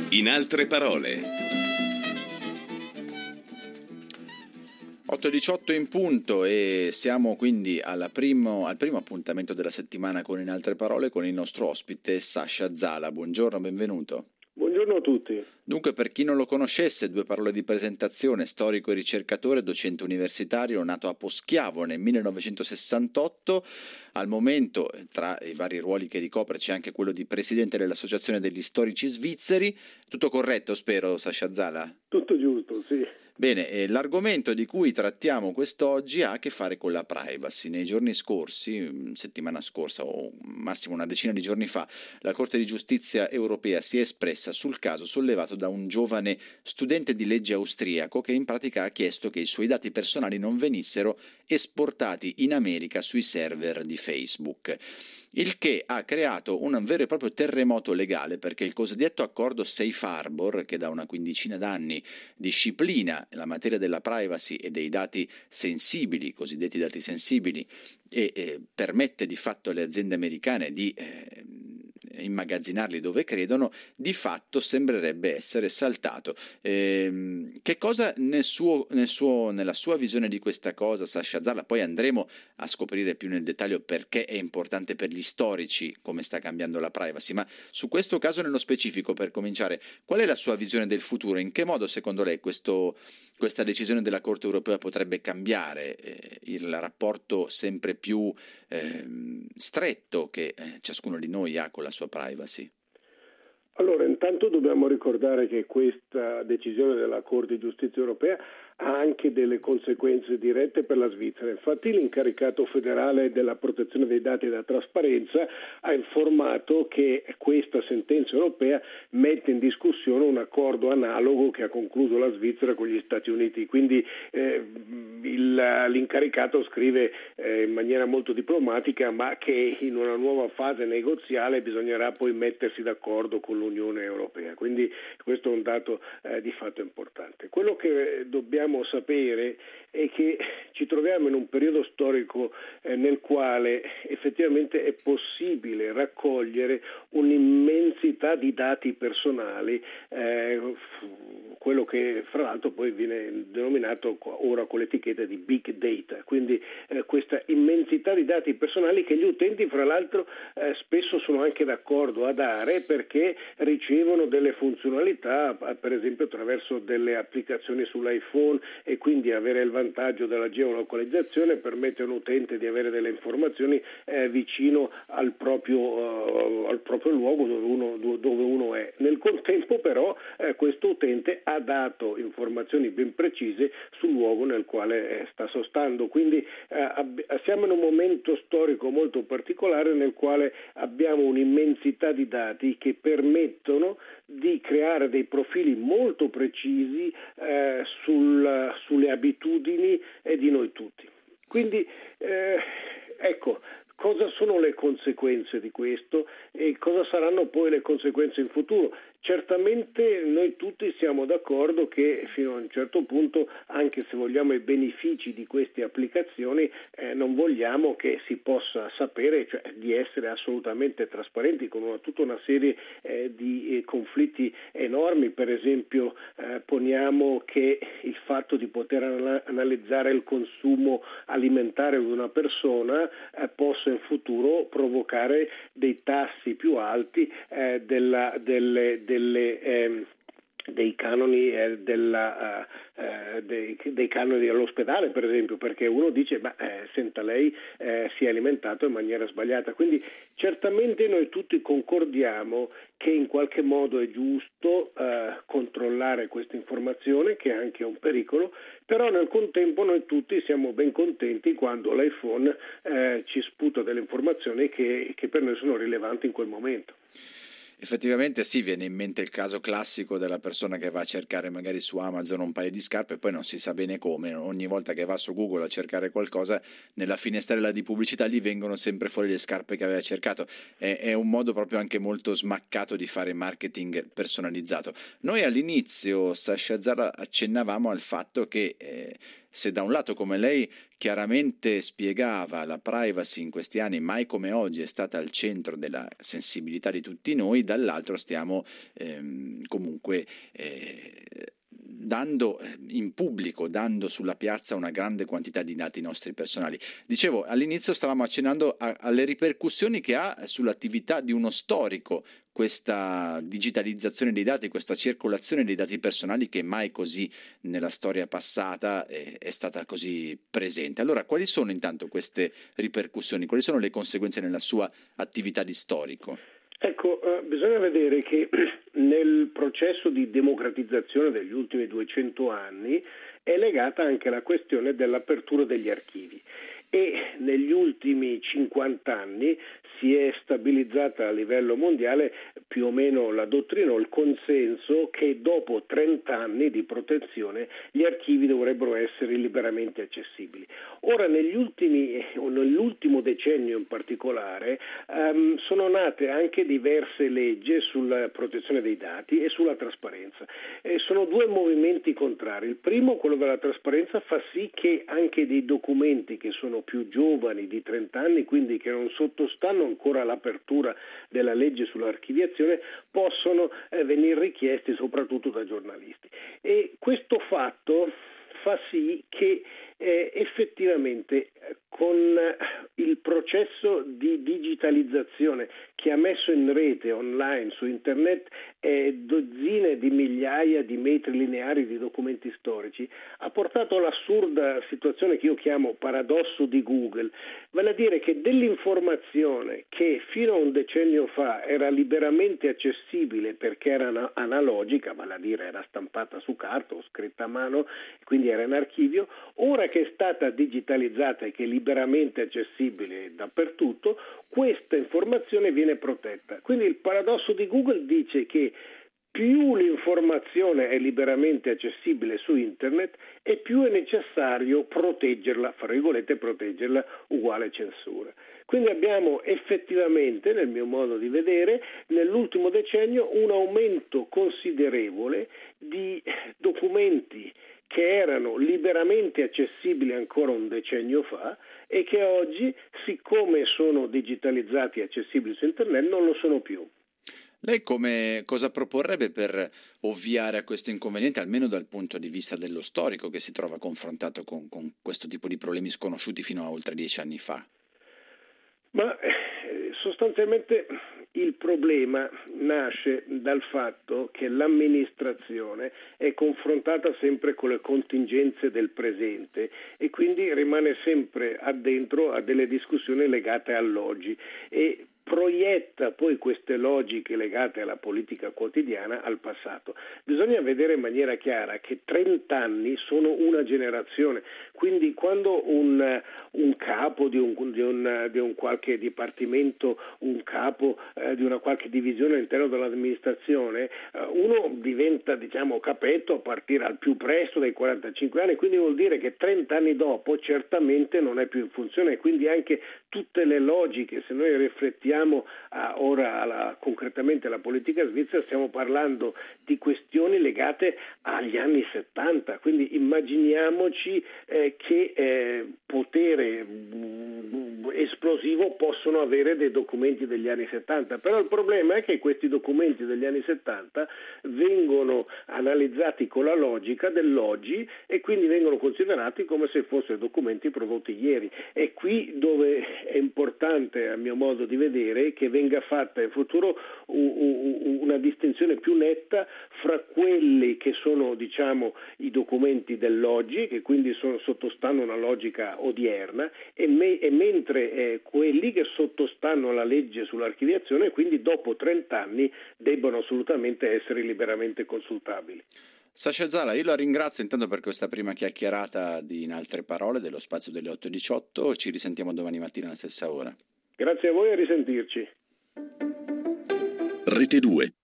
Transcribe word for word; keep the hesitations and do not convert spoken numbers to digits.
In altre parole. otto e diciotto in punto e siamo quindi alla primo, al primo appuntamento della settimana con In altre parole con il nostro ospite Sasha Zala. Buongiorno, benvenuto. Buongiorno a tutti. Dunque, per chi non lo conoscesse, due parole di presentazione: storico e ricercatore, docente universitario, nato a Poschiavo nel millenovecentosessantotto. Al momento, tra i vari ruoli che ricopre, c'è anche quello di presidente dell'Associazione degli Storici Svizzeri. Tutto corretto, spero, Sasha Zala? Tutto giusto, sì. Bene, eh, l'argomento di cui trattiamo quest'oggi ha a che fare con la privacy. Nei giorni scorsi, settimana scorsa o massimo una decina di giorni fa, la Corte di Giustizia europea si è espressa sul caso sollevato da un giovane studente di legge austriaco che in pratica ha chiesto che i suoi dati personali non venissero esportati in America sui server di Facebook. Il che ha creato un vero e proprio terremoto legale, perché il cosiddetto accordo Safe Harbor, che da una quindicina d'anni disciplina la materia della privacy e dei dati sensibili, cosiddetti dati sensibili, e eh, permette di fatto alle aziende americane di eh, immagazzinarli dove credono, di fatto sembrerebbe essere saltato. Eh, che cosa nel suo, nel suo, nella sua visione di questa cosa, Sasha Zala? Poi andremo a scoprire più nel dettaglio perché è importante per gli storici come sta cambiando la privacy, ma su questo caso nello specifico, per cominciare, qual è la sua visione del futuro? In che modo secondo lei questo, questa decisione della Corte europea potrebbe cambiare eh, il rapporto sempre più eh, stretto che eh, ciascuno di noi ha con la sua privacy? Allora, intanto dobbiamo ricordare che questa decisione della Corte di Giustizia europea ha anche delle conseguenze dirette per la Svizzera. Infatti l'incaricato federale della protezione dei dati e della trasparenza ha informato che questa sentenza europea mette in discussione un accordo analogo che ha concluso la Svizzera con gli Stati Uniti. Quindi eh, il, l'incaricato scrive eh, in maniera molto diplomatica, ma che in una nuova fase negoziale bisognerà poi mettersi d'accordo con l'Unione Europea. Quindi questo è un dato eh, di fatto importante. Quello che dobbiamo sapere è che ci troviamo in un periodo storico eh, nel quale effettivamente è possibile raccogliere un'immensità di dati personali, eh, quello che fra l'altro poi viene denominato ora con l'etichetta di big data, quindi eh, questa immensità di dati personali che gli utenti fra l'altro eh, spesso sono anche d'accordo a dare, perché ricevono delle funzionalità, per esempio attraverso delle applicazioni sull'iPhone, e quindi avere il vantaggio della geolocalizzazione permette a un utente di avere delle informazioni eh, vicino al proprio, uh, al proprio luogo dove uno, dove uno è. Nel contempo però eh, questo utente ha dato informazioni ben precise sul luogo nel quale eh, sta sostando, quindi eh, ab- siamo in un momento storico molto particolare nel quale abbiamo un'immensità di dati che permettono di creare dei profili molto precisi eh, sul, sulle abitudini eh, di noi tutti. Quindi eh, ecco, cosa sono le conseguenze di questo e cosa saranno poi le conseguenze in futuro? Certamente noi tutti siamo d'accordo che fino a un certo punto, anche se vogliamo i benefici di queste applicazioni, eh, non vogliamo che si possa sapere, cioè di essere assolutamente trasparenti con una, tutta una serie eh, di eh, conflitti enormi. Per esempio eh, poniamo che il fatto di poter anal- analizzare il consumo alimentare di una persona eh, possa in futuro provocare dei tassi più alti eh, della, delle delle, eh, dei canoni eh, della, eh, dei, dei canoni all'ospedale, per esempio, perché uno dice ma eh, senta, lei eh, si è alimentato in maniera sbagliata. Quindi certamente noi tutti concordiamo che in qualche modo è giusto eh, controllare questa informazione, che è anche un pericolo, però nel contempo noi tutti siamo ben contenti quando l'iPhone eh, ci sputa delle informazioni che, che per noi sono rilevanti in quel momento. Effettivamente sì, viene in mente il caso classico della persona che va a cercare magari su Amazon un paio di scarpe e poi non si sa bene come, ogni volta che va su Google a cercare qualcosa, nella finestrella di pubblicità gli vengono sempre fuori le scarpe che aveva cercato. È, è un modo proprio anche molto smaccato di fare marketing personalizzato. Noi all'inizio, Sasha Zala, accennavamo al fatto che eh, se da un lato, come lei chiaramente spiegava, la privacy in questi anni mai come oggi è stata al centro della sensibilità di tutti noi, dall'altro stiamo ehm, comunque eh, dando in pubblico, dando sulla piazza una grande quantità di dati nostri personali. Dicevo, all'inizio stavamo accennando a, alle ripercussioni che ha sull'attività di uno storico questa digitalizzazione dei dati, questa circolazione dei dati personali che mai così nella storia passata è, è stata così presente. Allora, quali sono intanto queste ripercussioni? Quali sono le conseguenze nella sua attività di storico? Ecco, eh, bisogna vedere che nel processo di democratizzazione degli ultimi duecento anni è legata anche la questione dell'apertura degli archivi e negli ultimi cinquanta anni si è stabilizzata a livello mondiale più o meno la dottrina o il consenso che dopo trenta anni di protezione gli archivi dovrebbero essere liberamente accessibili. Ora negli ultimi, o nell'ultimo decennio in particolare, um, sono nate anche diverse leggi sulla protezione dei dati e sulla trasparenza. Eh, sono due movimenti contrari. Il primo, quello della trasparenza, fa sì che anche dei documenti che sono più giovani di trenta anni, quindi che non sottostanno ancora all'apertura della legge sull'archiviazione, possono eh, venire richiesti soprattutto da giornalisti. E questo fatto fa sì che eh, effettivamente con il processo di digitalizzazione che ha messo in rete online su internet eh, dozzine di migliaia di metri lineari di documenti storici, ha portato all'assurda situazione che io chiamo paradosso di Google, vale a dire che dell'informazione che fino a un decennio fa era liberamente accessibile perché era analogica, vale a dire era stampata su carta o scritta a mano, quindi era in archivio, ora che è stata digitalizzata e che è liberamente accessibile dappertutto, questa informazione viene protetta. Quindi il paradosso di Google dice che più l'informazione è liberamente accessibile su internet e più è necessario proteggerla, fra virgolette proteggerla uguale censura. Quindi abbiamo effettivamente, nel mio modo di vedere, nell'ultimo decennio un aumento considerevole di documenti che erano liberamente accessibili ancora un decennio fa e che oggi, siccome sono digitalizzati e accessibili su internet, non lo sono più. Lei come cosa proporrebbe per ovviare a questo inconveniente, almeno dal punto di vista dello storico che si trova confrontato con, con questo tipo di problemi sconosciuti fino a oltre dieci anni fa? Ma eh, sostanzialmente il problema nasce dal fatto che l'amministrazione è confrontata sempre con le contingenze del presente e quindi rimane sempre addentro a delle discussioni legate all'oggi e proietta poi queste logiche legate alla politica quotidiana al passato. Bisogna vedere in maniera chiara che trenta anni sono una generazione, quindi quando un, un capo di un, di, un, di un qualche dipartimento, un capo eh, di una qualche divisione all'interno dell'amministrazione, eh, uno diventa diciamo capetto a partire al più presto dai quarantacinque anni, quindi vuol dire che trenta anni dopo certamente non è più in funzione e quindi anche tutte le logiche, se noi riflettiamo a, ora alla, concretamente alla politica svizzera, stiamo parlando di questioni legate agli anni settanta, quindi immaginiamoci eh, che eh, potere mh, esplosivo possono avere dei documenti degli anni settanta, però il problema è che questi documenti degli anni settanta vengono analizzati con la logica dell'oggi e quindi vengono considerati come se fossero documenti prodotti ieri. È qui dove è importante, a mio modo di vedere, che venga fatta in futuro una distinzione più netta fra quelli che sono diciamo i documenti dell'oggi, che quindi sono, sottostanno a una logica odierna, e, me, e mentre eh, quelli che sottostanno alla legge sull'archiviazione e quindi dopo trenta anni debbono assolutamente essere liberamente consultabili. Sascha Zala, io la ringrazio intanto per questa prima chiacchierata di In altre parole dello spazio delle otto e diciotto, ci risentiamo domani mattina alla stessa ora. Grazie a voi e a risentirci. Rete due.